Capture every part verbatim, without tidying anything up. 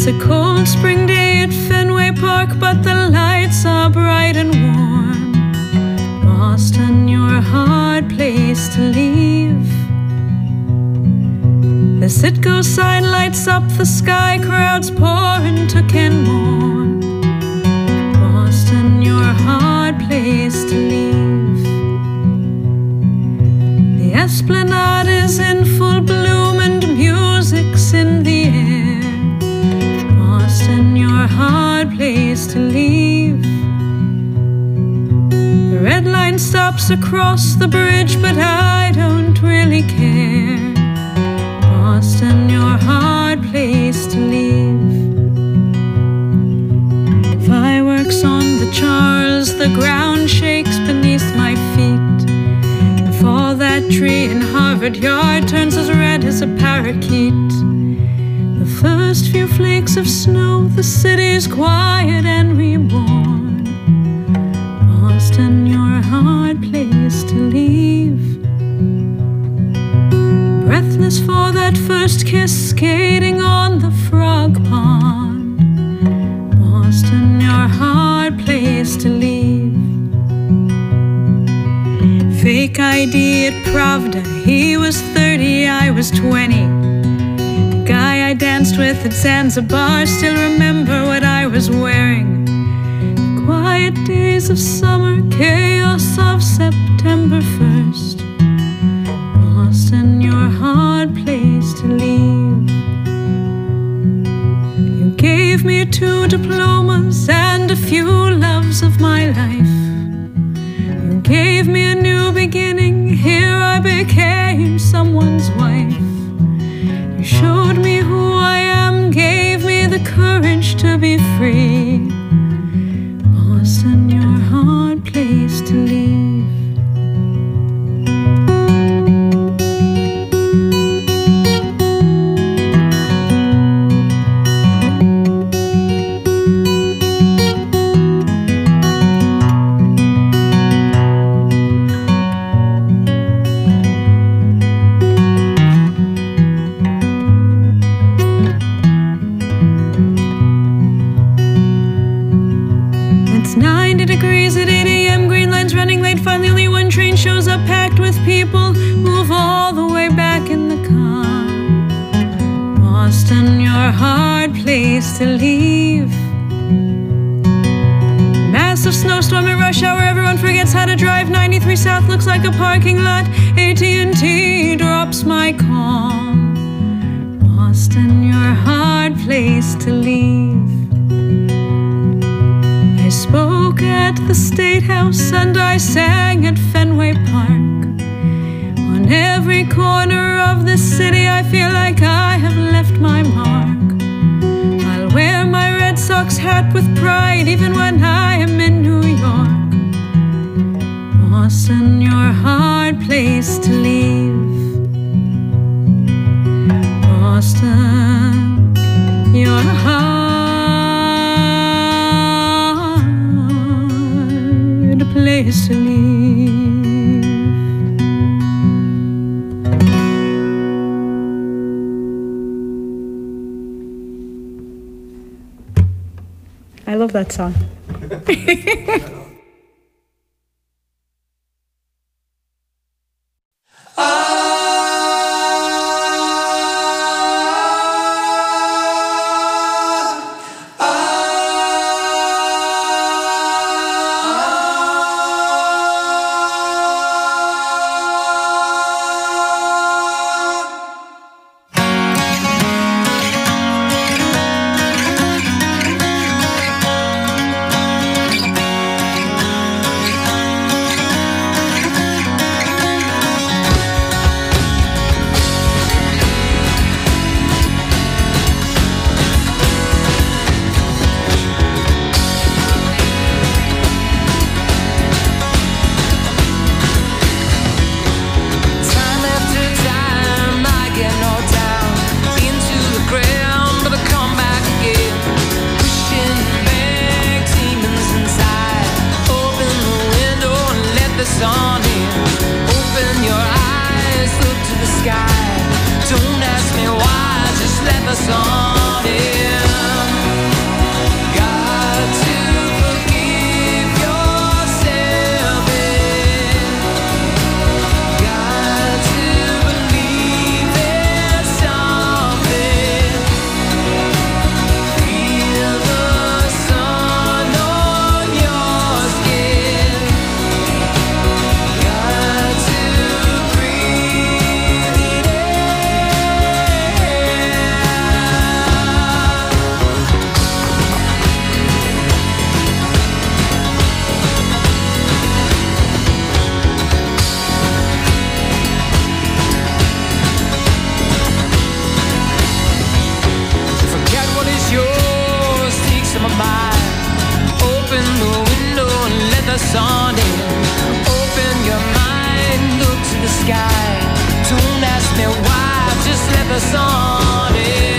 It's a cold spring day at Fenway Park, but the lights are bright and warm. Boston, you're a hard place to leave. The Citgo sign lights up the sky, crowds pour into Kenmore. Boston, you're a hard place to leave. The Esplanade is in full bloom and music's in the air. Boston, you're a hard place to leave. The red line stops across the bridge, but I don't really care. Boston, you're a hard place to leave. Fireworks on the Charles, the ground shakes beneath my feet. If all that tree in Harvard Yard turns as red as a parakeet, the first few flakes of snow, the city's quiet and reborn. Boston, you're a hard place to leave. Breathless for that first kiss, skating on the frog pond. Boston, you're a hard place to leave. Fake I D at Pravda, he was thirty, I was twenty. The guy I danced with at Zanzibar, still remember what I was wearing. The quiet days of summer, chaos of September first. Boston, you're a hard place to leave. You gave me two diplomas and a few loves of my life. You gave me a new beginning, here I became someone's wife. You showed me who I am, gave me the courage to be free. Boston, you're a hard place to leave. Degrees at eight A M, green lines running late. Finally only one train shows up, packed with people. Move all the way back in the car. Boston, you're a hard place to leave. Massive snowstorm at rush hour, everyone forgets how to drive. ninety-three South looks like a parking lot. A T and T drops my call. Boston, you're a hard place to leave. I spoke at the State House and I sang at Fenway Park. On every corner of the city I feel like I have left my mark. I'll wear my Red Sox hat with pride even when I am in New York. Boston, you're a hard place to leave. Boston, you're a hard place to leave. I love that song. Don't ask me why, just let the sun in. morning. Open your mind, look to the sky. Don't ask me why, just let the sun in.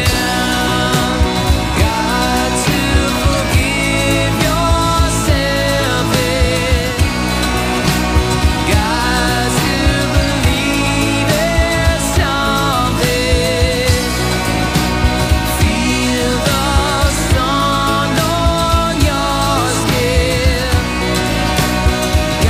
Got to forgive yourself. Got to believe in something. Feel the sun on your skin.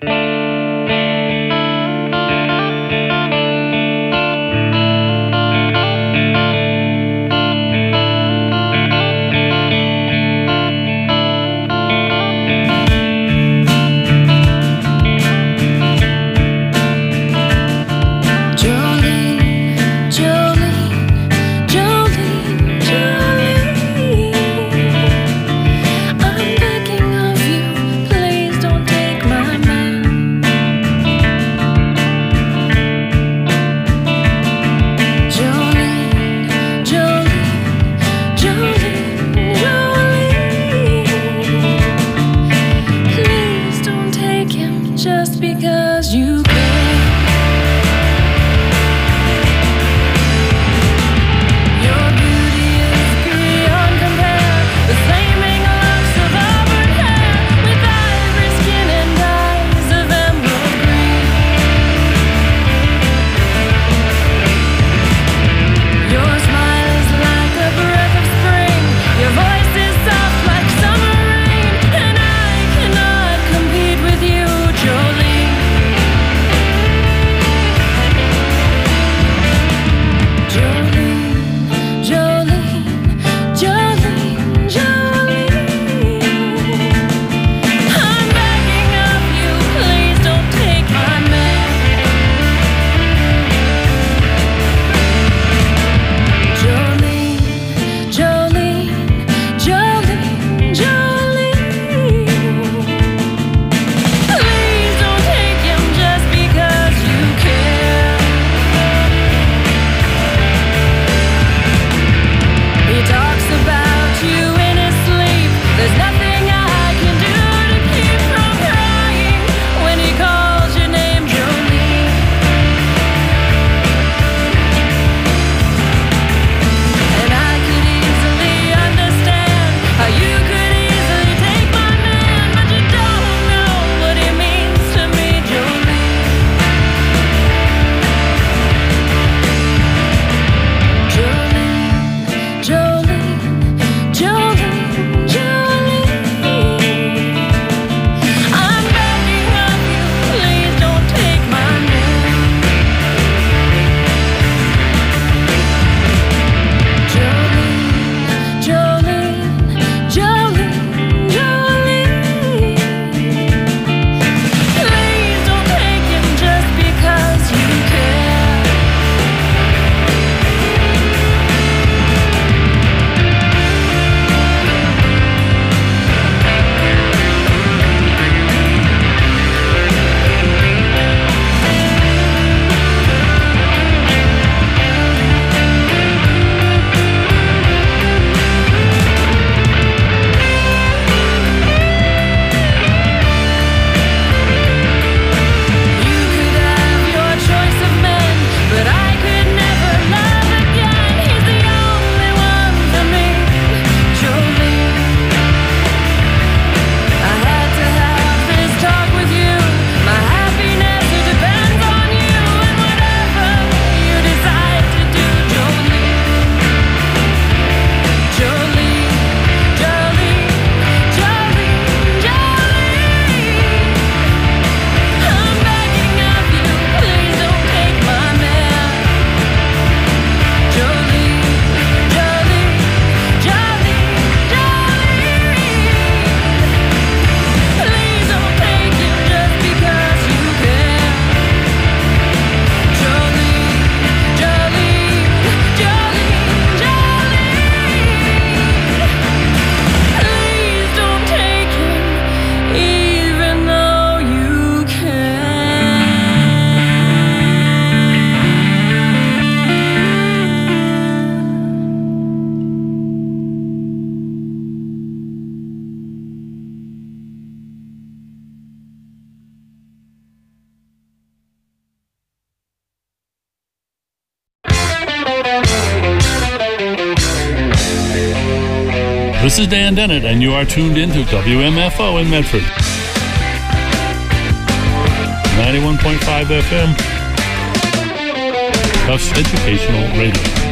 This is Dan Dennett, and you are tuned into W M F O in Medford. ninety-one point five F M, Tufts Educational Radio.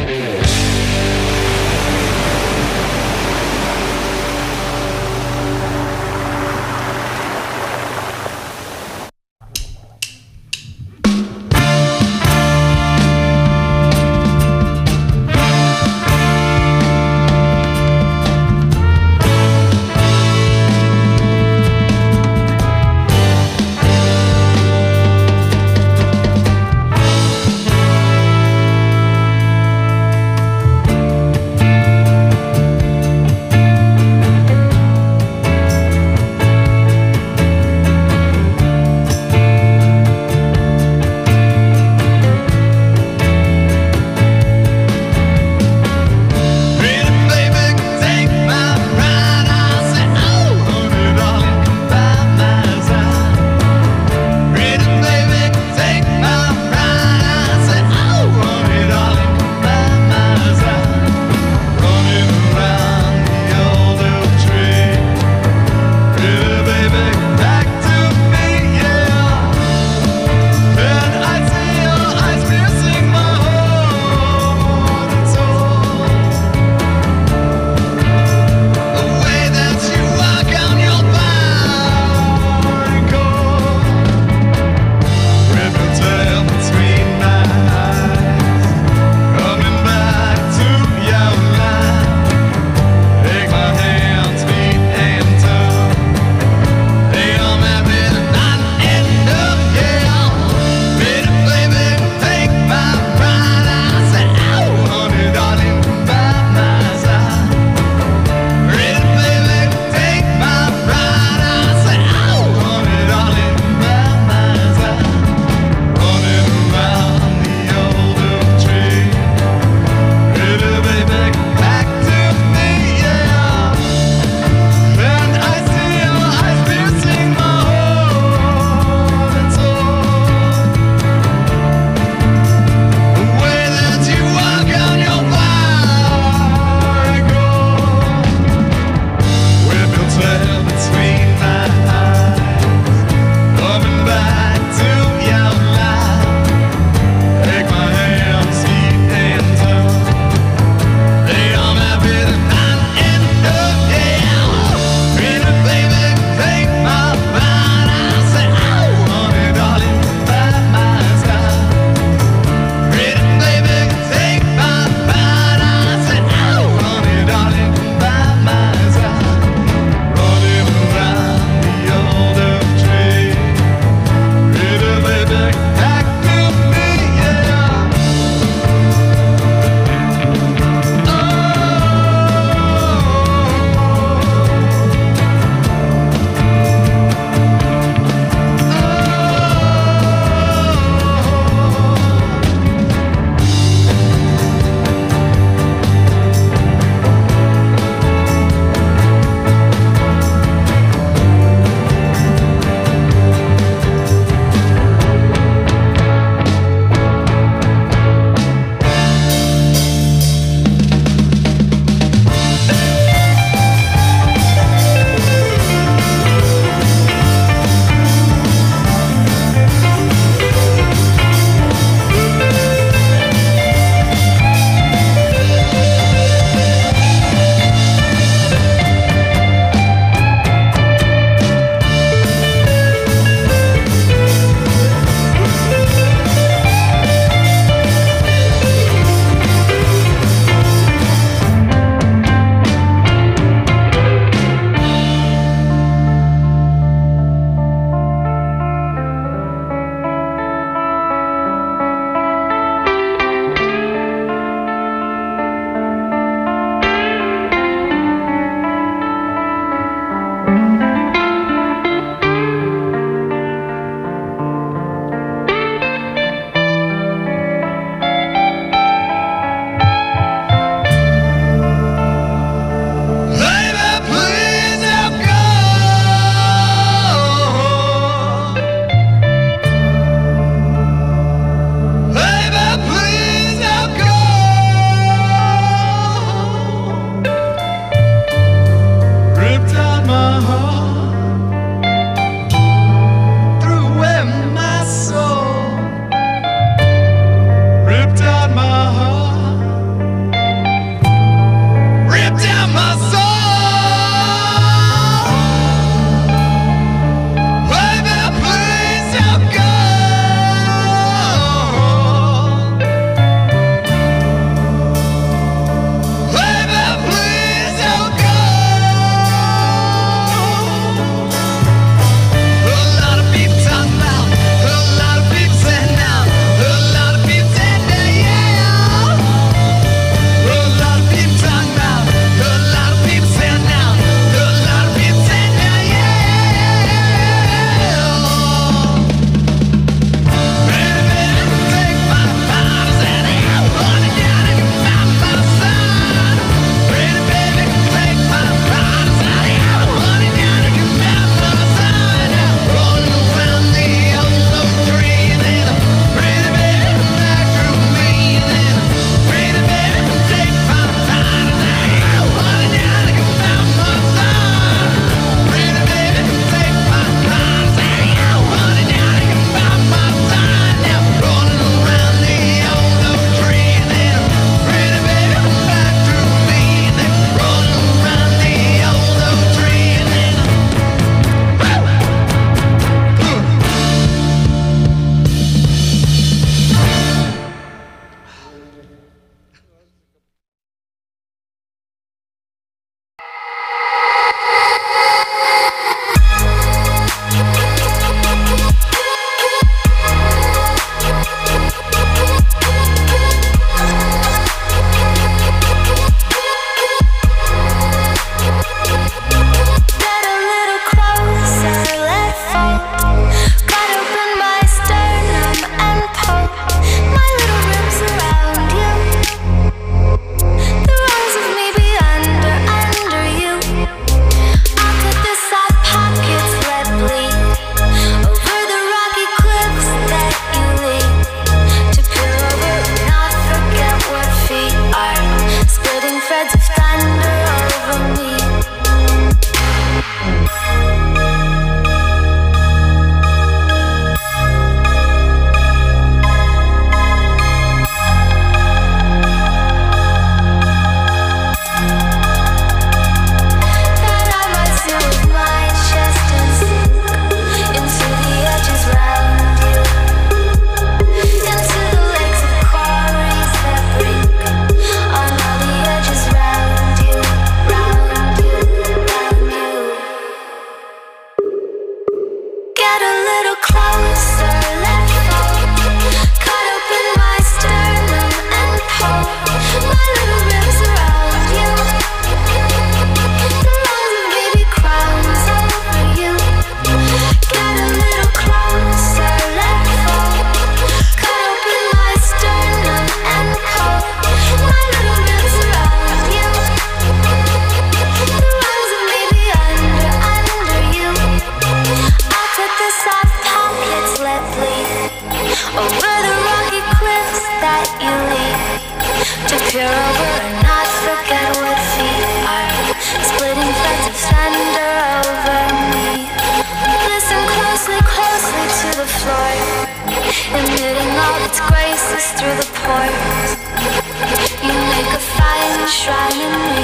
over the rocky cliffs that you lead, to peer over and not forget what feet are splitting threads of thunder over me. Listen closely, closely to the floor, emitting all its graces through the pores. You make a fine shrine in me.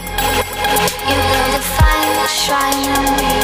You build a fine shrine in me.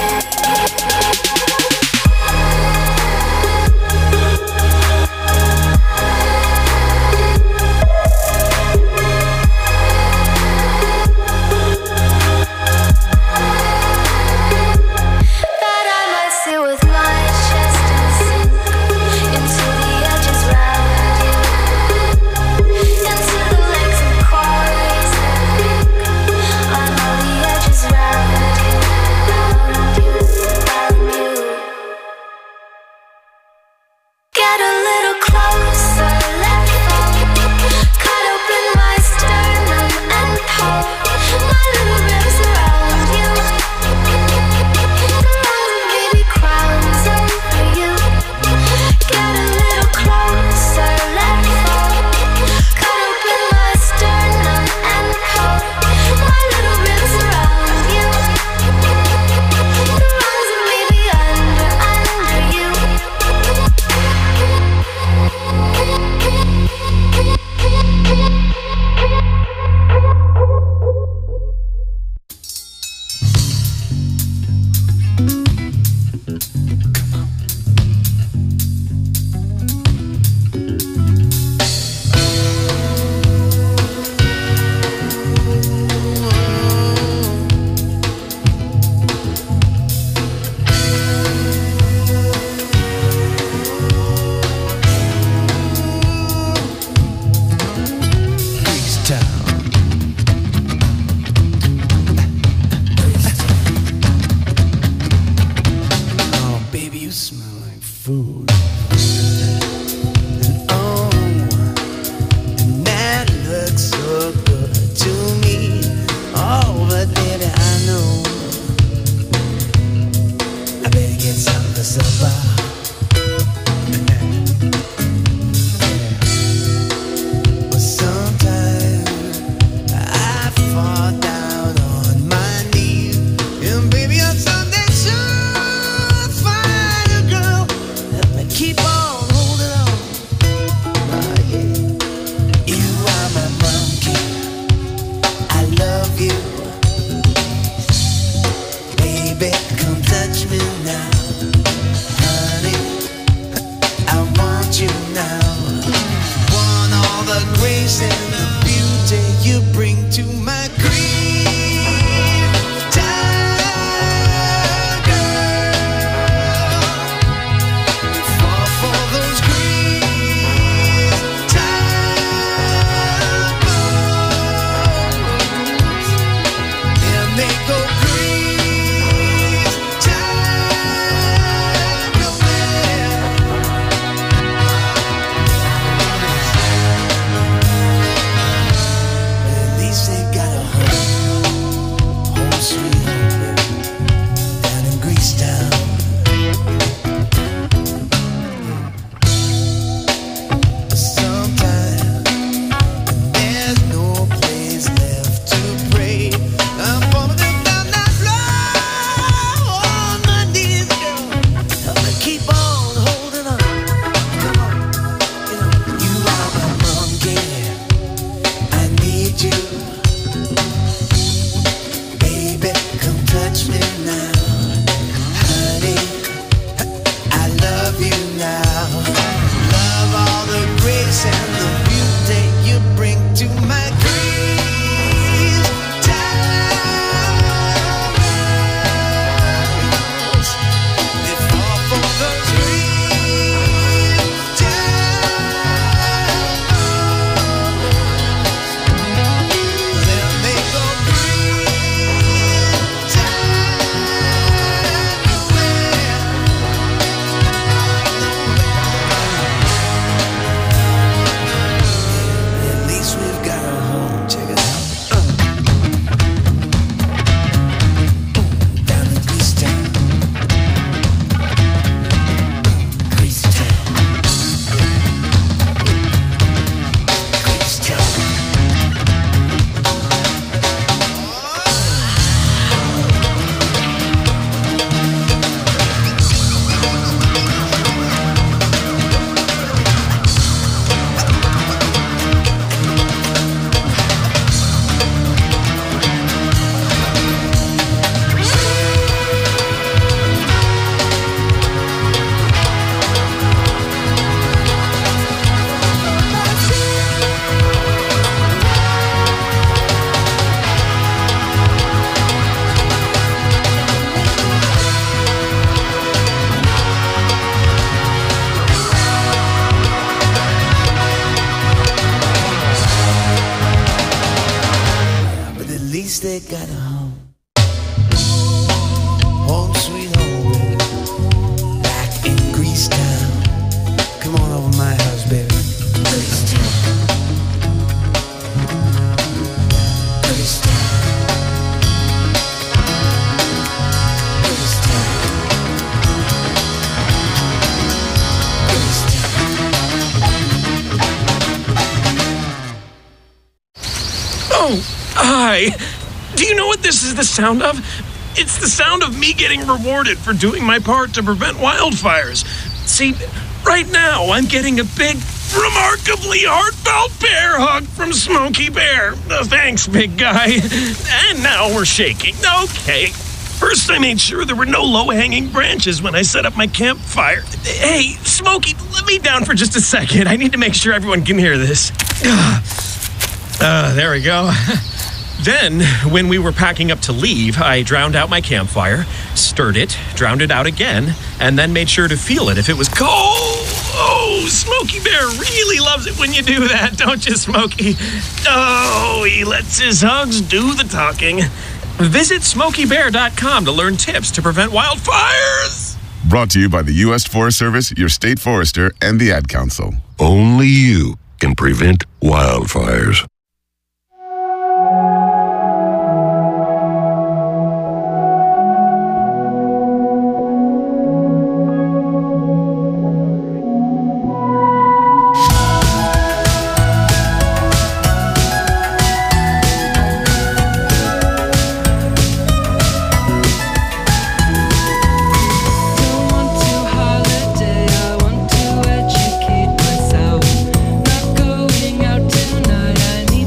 Got a Oh, hi. Do you know what this is the sound of? It's the sound of me getting rewarded for doing my part to prevent wildfires. See, right now I'm getting a big, remarkably heartfelt bear hug from Smokey Bear. Uh, thanks, big guy. And now we're shaking. Okay. First, I made sure there were no low-hanging branches when I set up my campfire. Hey, Smokey, let me down for just a second. I need to make sure everyone can hear this. Uh, there we go. Then, when we were packing up to leave, I drowned out my campfire, stirred it, drowned it out again, and then made sure to feel it if it was cold. Oh, Smokey Bear really loves it when you do that, don't you, Smokey? Oh, he lets his hugs do the talking. Visit smokey bear dot com to learn tips to prevent wildfires. Brought to you by the U S Forest Service, your state forester, and the Ad Council. Only you can prevent wildfires. Going out tonight, I need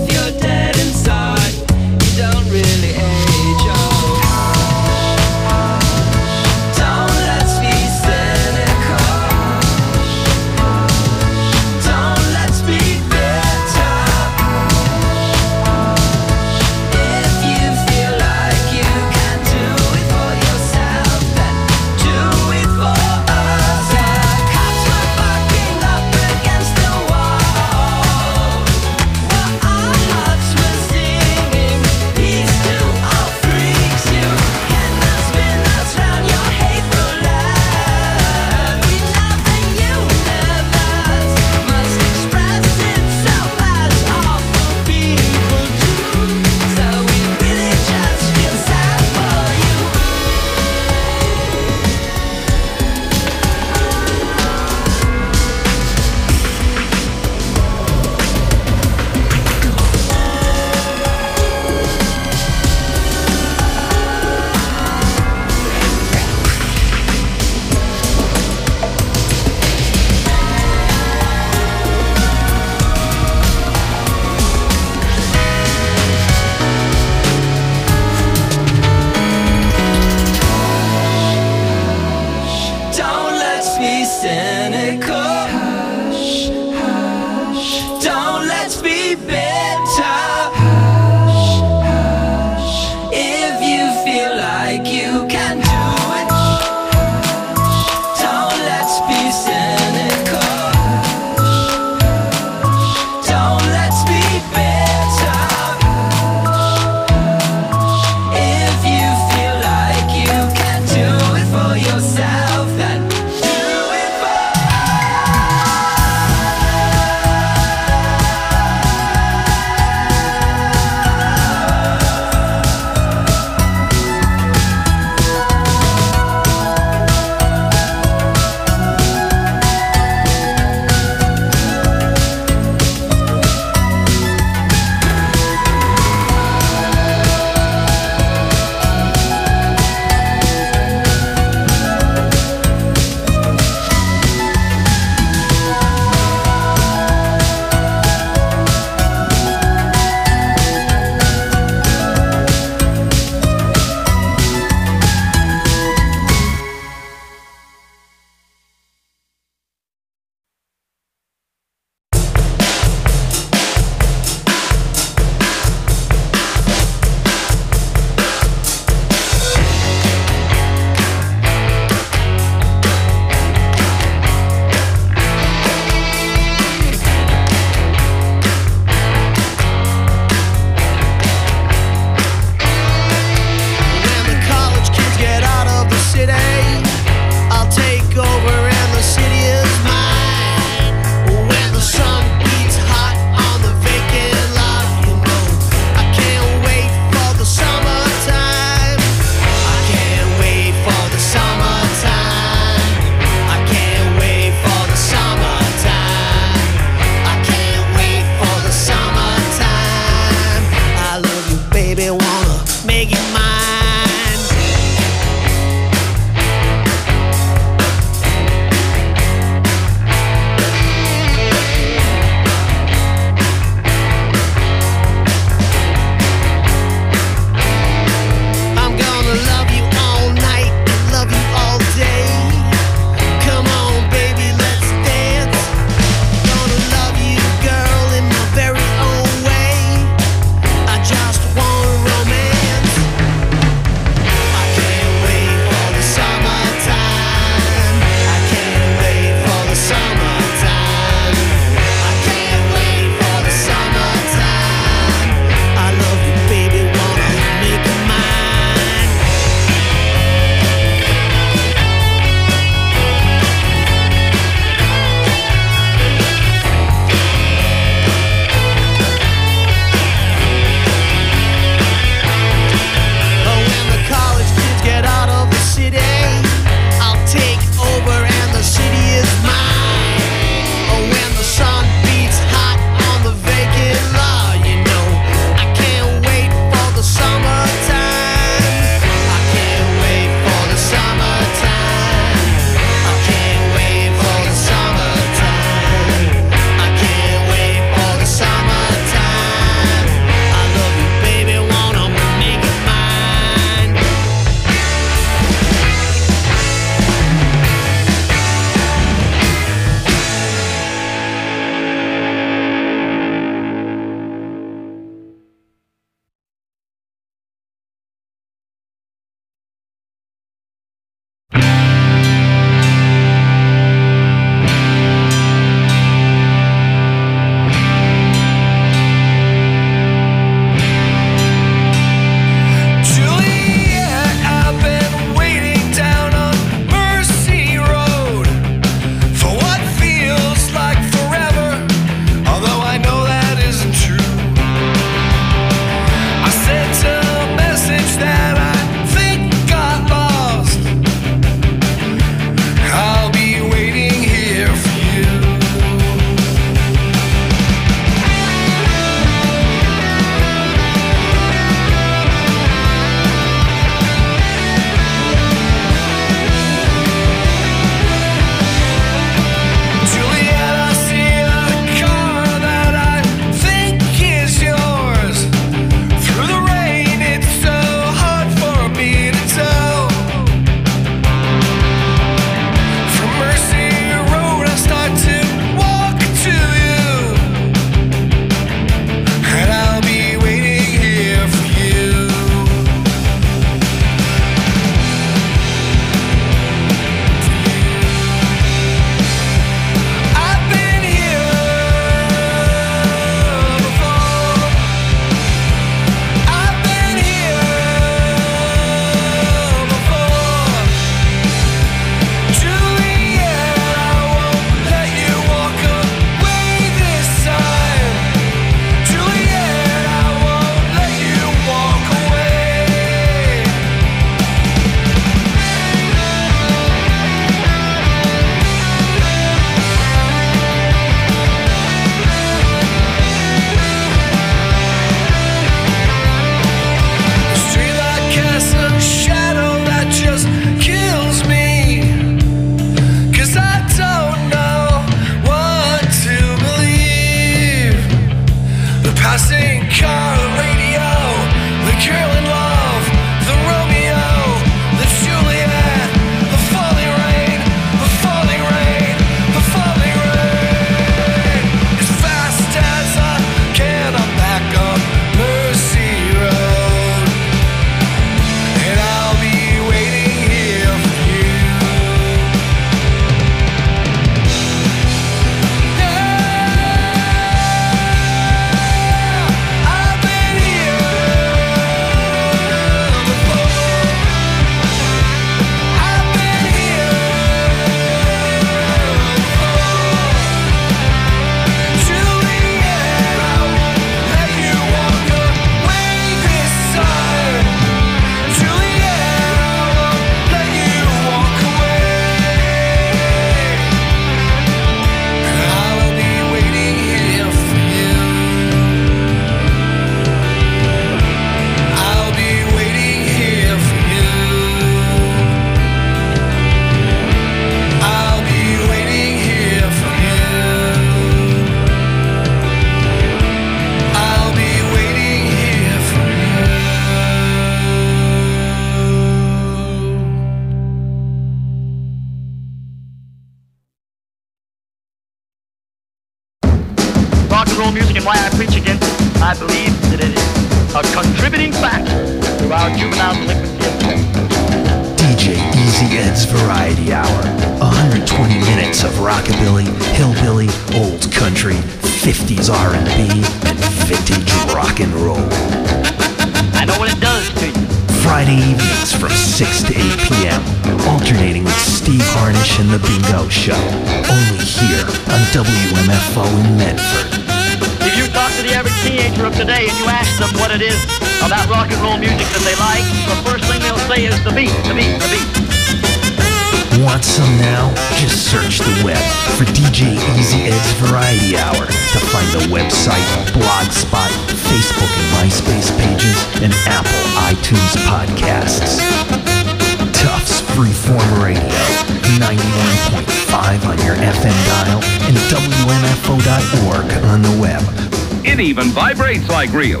music and why I preach against it. I believe that it is a contributing factor to our juvenile delinquency of today. D J Easy Ed's Variety Hour. one hundred twenty minutes of rockabilly, hillbilly, old country, fifties R and B, and vintage rock and roll. I know what it does to you. Friday evenings from six to eight p.m. Alternating with Steve Harnish and The Bingo Show. Only here on W M F O in Medford. If you talk to the average teenager of today and you ask them what it is about rock and roll music that they like, the first thing they'll say is the beat, the beat, the beat. Want some now? Just search the web for D J Easy Ed's Variety Hour to find the website, Blogspot, Facebook and MySpace pages, and Apple iTunes podcasts. Tufts Freeform Radio, ninety-one point five on your F M dial, and W M F O dot org on the web. It even vibrates like real.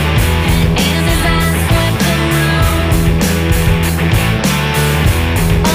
As his eyes swept around,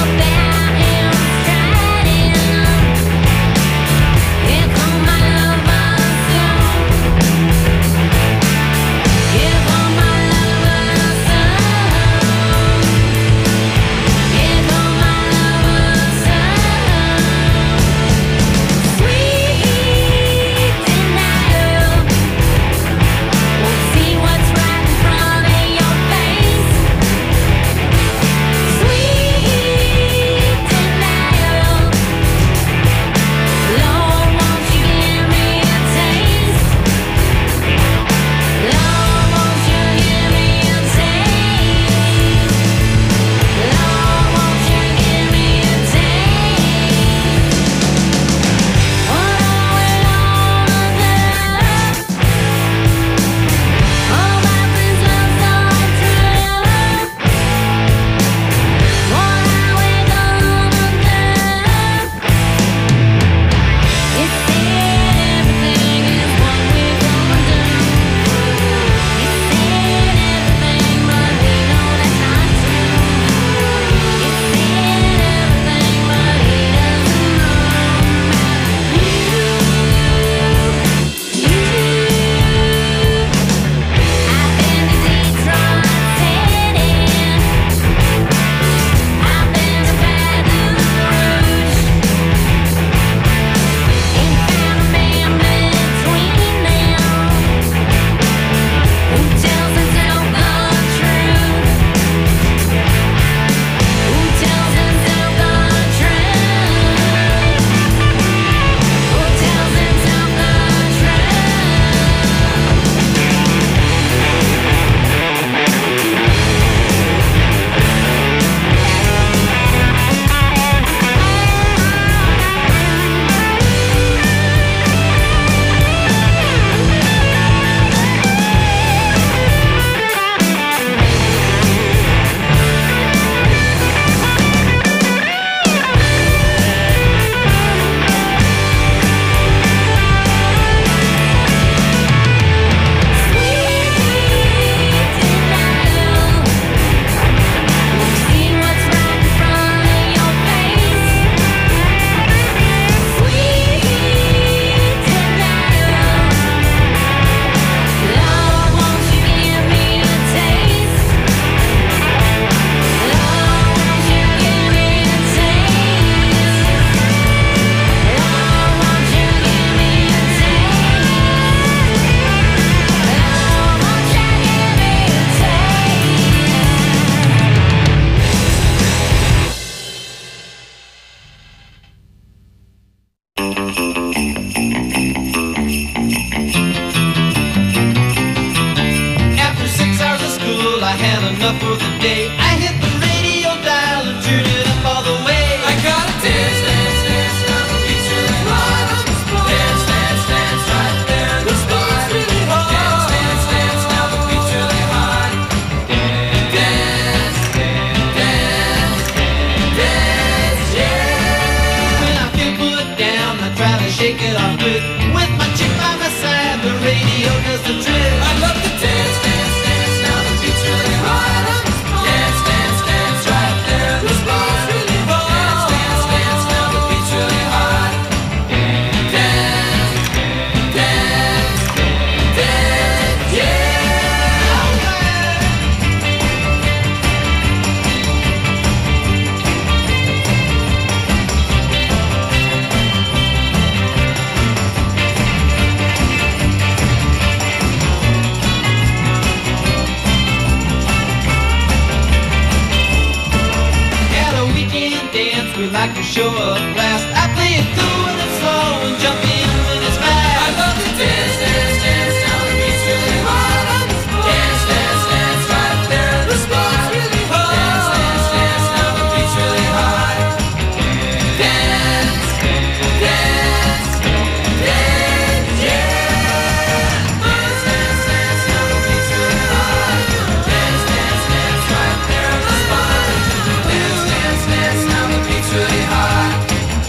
like a show of blast. I play it cool when it's slow and jump in when it's fast. I love to dance, dance, dance, down the beach really hard. Dance, dance, dance, right there at the spot. Really hard. Dance, dance, dance, down the beach really hard. Dance, dance, dance, yeah. Dance, dance, dance, down the beach really hard. Dance, dance, dance, right there at the spot. Dance, dance, dance, down the beach really hard.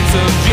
of